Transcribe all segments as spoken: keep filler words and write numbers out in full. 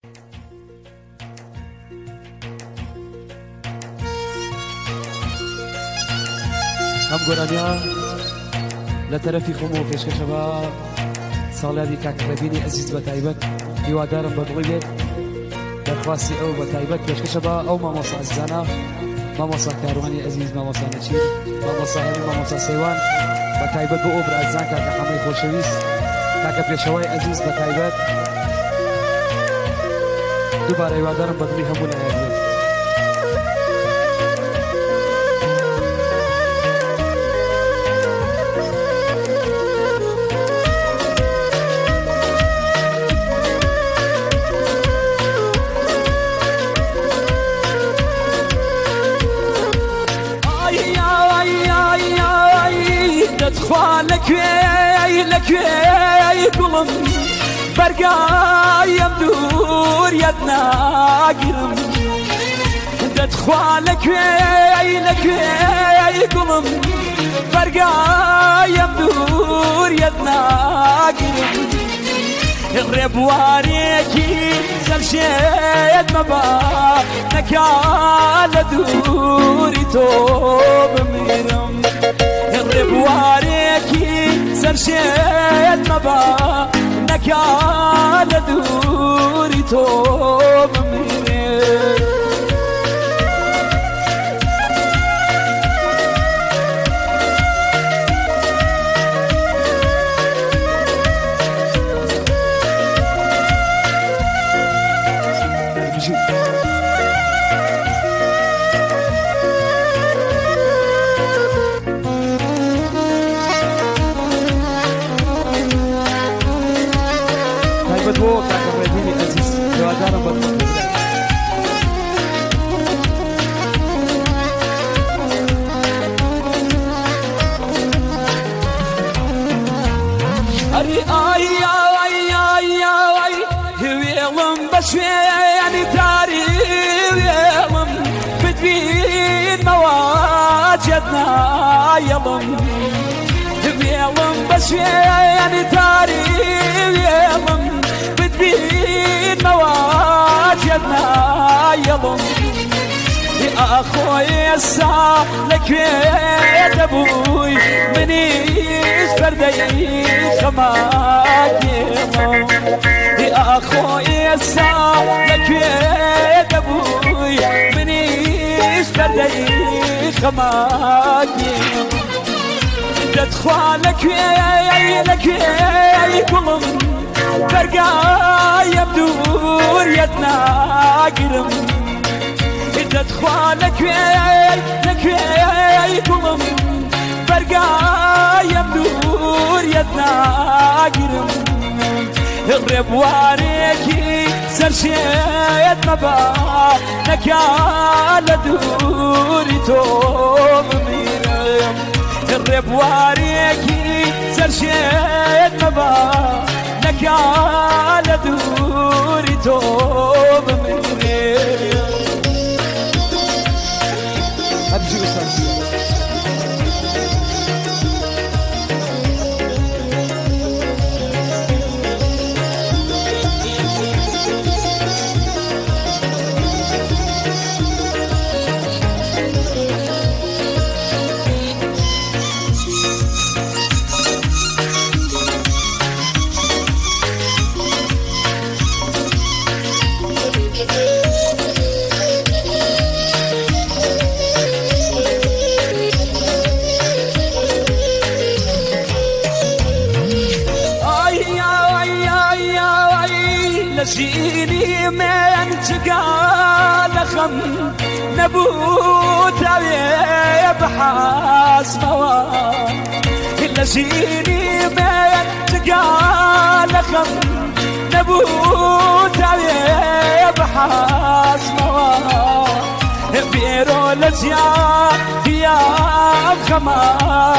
هم قرانيا لترفي خمو فيش كشبا صالادي كاكربيني عزيز بتايبت هیوادارم بەدڵی بێت دەرخواستی ئەو بە تایبەت پێشکەشەبە ئەو مامۆستا عزیزانە مامۆستا کاروانی عزیز مامۆستا نەچیر مامۆستا هەمی مامۆستا سەیوان بە تایبەت بۆ ئەو برازان کاکە حەمەی خۆشەویست کاکە پێشەوای عزیز بە تایبەت دووبارە هیوادارم بەدڵی هەموو لایەک لكوي لكوي قلم برقايم دور يدنا قلم تدخل لكوي لكوي قلم برقايم دور يدنا قلم الرب واريكي سرشيد مبا نكال دوري توب ميرم الرب واريكي سرشيد مبا نكال دوري توب ميرم بدوك يا مديني عزيز لو أدارم بدوك أري آي آي آي آي ويلم بشويني تاري ويلم بدبين مواجدنا يلم ويلم بشويني تاري ويلم بين مواجدنا يلم يا أخوي الساعة لك يا أبوي منيش فردي خماك يلم يا أخوي الساعة لك يا أبوي منيش فردي خماك يلم تدخلك يا لك يا قلم برقايم دور يدنا قلم تدخلك لك قلم برقايم دور يدنا قلم الرب واريكي سرشيد مبا نكال دوري توب ميرم الرب واريكي سرشيد مبا نكال دوري توب مني أبجي أصلا نسيني من تقال خم نبوت بحاس مواد نسيني من تقال خم نبوت بحاس مواد بيرو لزيان ثياب خمار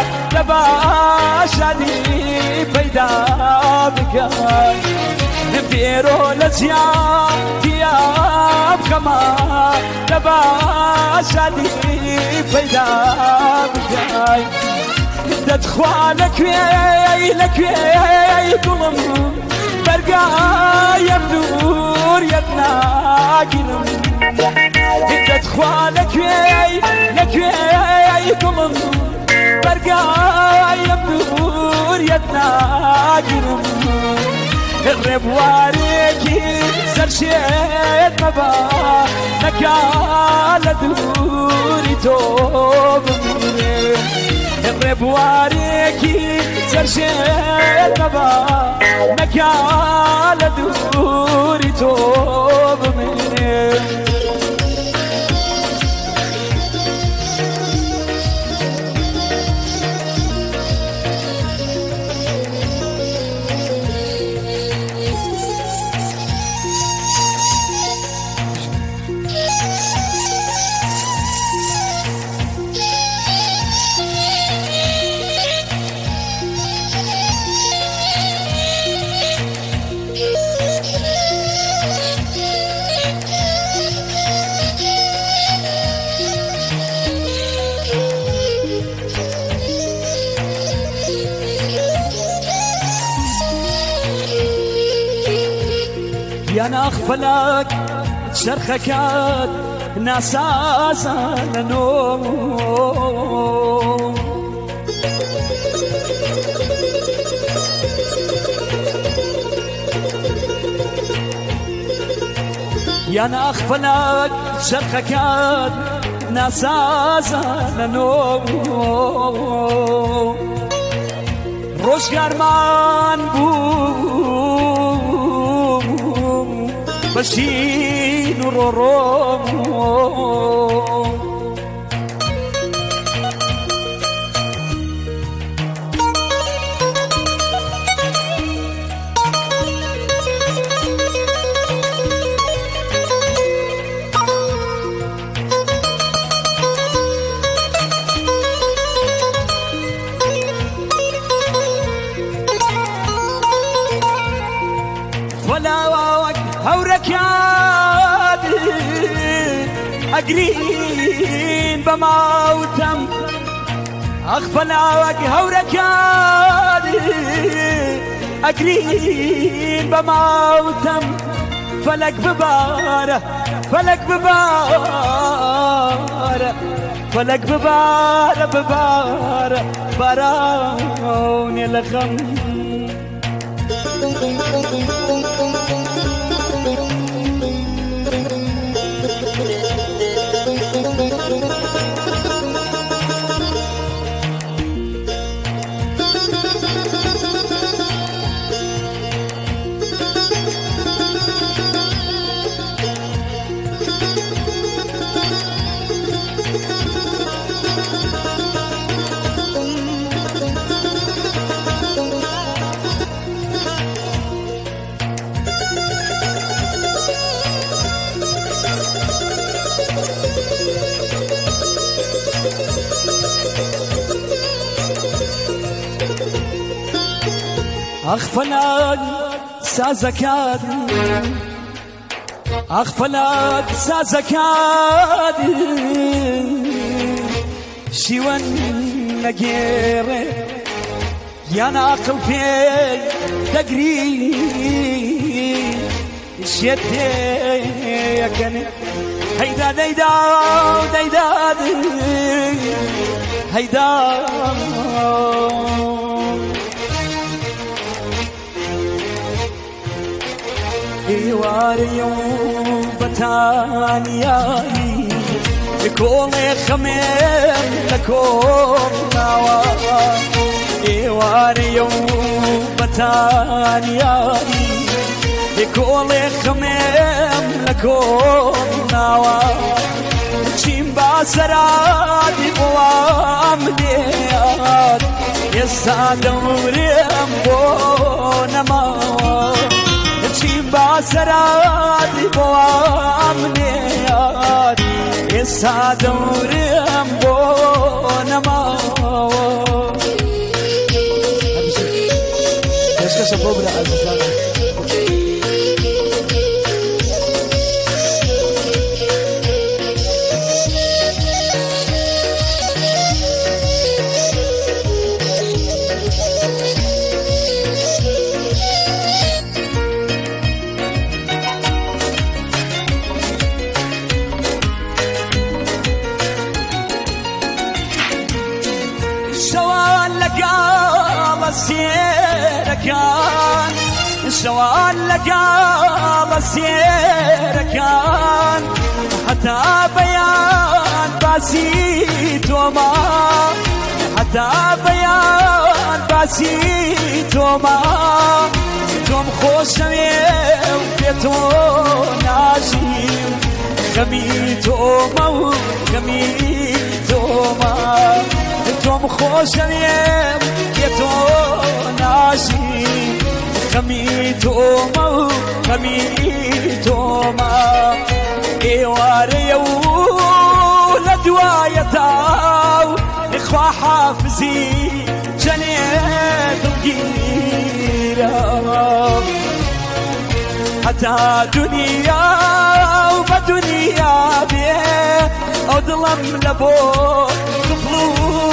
لباشاني بيدا بكاي بيرو لزيان ثياب خمار لباشاني بيدا بكاي تدخلك ويا لك ويا قلم برقايم دور دور يتناقلم انت تخوى لكوي لكوي قلم برقاي بدور يتناقلم الرب واريكي سرشيت مبا نكال دوري توب مني الرب واريكي سرشيت مبا نكال دوري توب مني يا نغفلك شرخكات ناساسا لنوم يا نغفلك شرخكات ناساسا لنوم روش گرمان بو بشين ورورو أقرين بموتم أغفلك هوركادي أقرين بموتم فلك ببارة فلك ببارة فلك ببارة ببارة باروني لخم أغفلك سازكاد أغفلك سازكاد شيوان نجيري يا ناقل في تقري شيتي يا كني هيدا ديدا ديدا هيدا إيواريو بتانياي لكل خميم لكم نوا إيواريو بتانياي لكل خميم لكم نوا چیم باسرادی بوام دیاد يسادورم بونما چیم باسرادی بوام دیاد يسادورم بونما Keşke sabah bile azizler. شوان لقال السير كان حتى بيان باسيت وما حتى بيان باسيت وما توم خوشمي وبيتو ناجيم خميتو مو خميتو ما توم خوشمي وبيتو ناجيم خميتو مو خميتو ما ايواري ولد وايتاو اخوة حافزي جنيت وقيرا حتى دنيا وبدنيا بيه اضلم لبو دخلو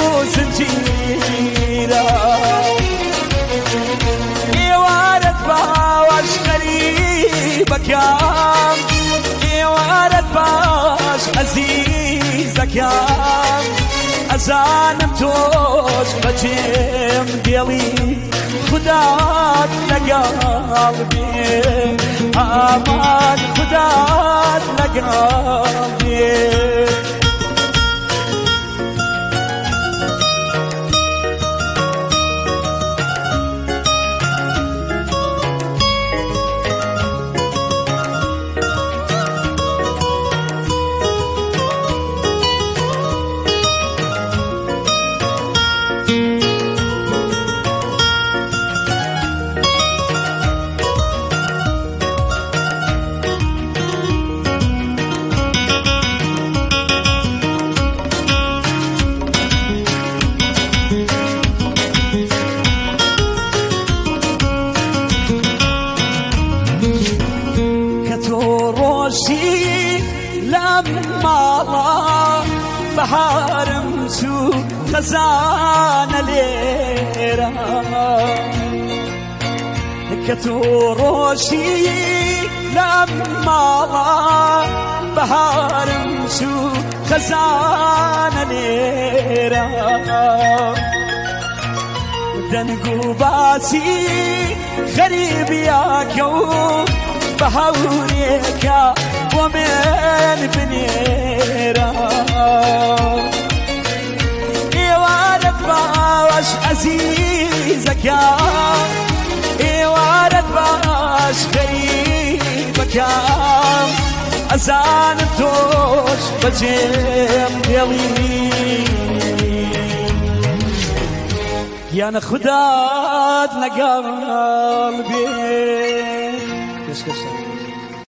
زنجيرا ايوارد باش غريبك يا ايوارد باش عزيزك يا أزانم توش بجيم ديالي خدات لقلبي أمان خدات لقلبي لما بحارم شو خزانة ليرة كتوروشي لما بحارم شو خزانة ليرة دنقو باسي غريب ياكو بحوريك ومن بنيرا ايوارد باش عزيزك يا ايوارد باش غريبك يا أزان توش بجيم ديالي يا نخدات لقلبي